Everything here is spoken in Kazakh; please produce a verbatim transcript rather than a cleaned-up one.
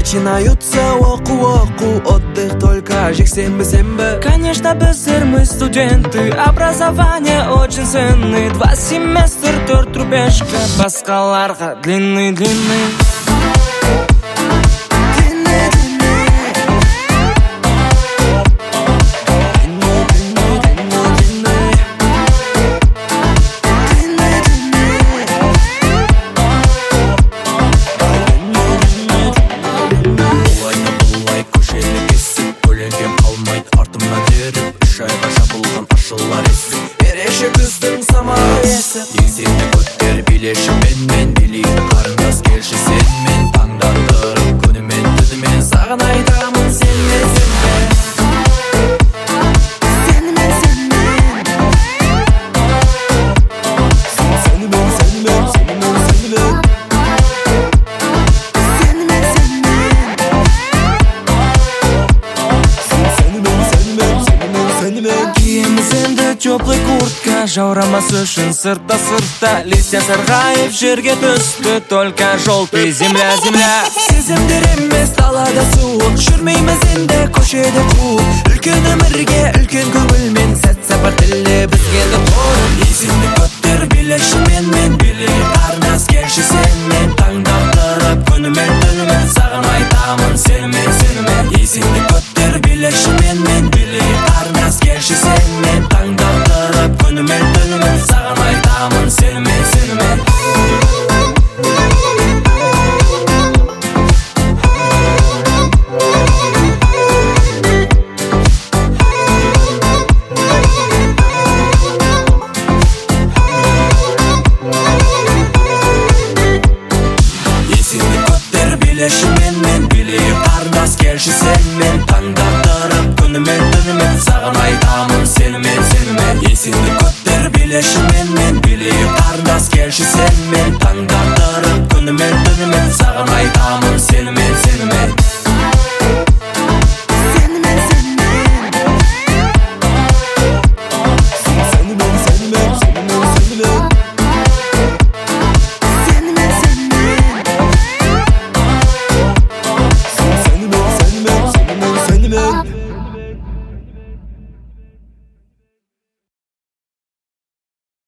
Начинаются оку-оку, отдых только жексенбі-сенбі. Конечно, бездер мы студенты, образование очень ценный. Два семестр, төрт рубежка, басқаларға длинный-длинный. Күздің самалы есіп еңсеңді көттер билеші менмен, билейді қарындас келші сенмен. Таңдандырып күнімен түнімен саған айтамын сенмен, сенмен. Сенімен, сенімен. Сенімен, сенімен, сенімен, сенімен. Сенімен, сенімен. Сенімен, сенімен, сенімен. Киеміз енді теплый куртка, жаурамас үшін сыртта-сыртта. Листья сарғайып жерге түсті, только желтый земля, земля. Сезімдер емес далада суық, жүрмейміз енді көшеде қуып. Үлкен өмірге, үлкен көңілмен, сәт сапар тілі бізге де қойып. Есіңді көттер билеші менмен, билей қарындас келші сенмен. Таңдандырып күнімен түнімен саған айтамын сенімен, сенімен. Есіңді көттер билеші менмен, билей қарындас келші сенмен. Таңдандырып күнімен түнімен саған айтамын сенімен, сенімен. Билеші менмен, билейіп қарындас келші сенмен. Таңдандырып күнімен түнімен саған айтамын сенімен, сенімен. Есіңді көттер билеші менмен, билейіп қарындас келші сенмен. Таңдандырып күнімен түнімен саған айтамын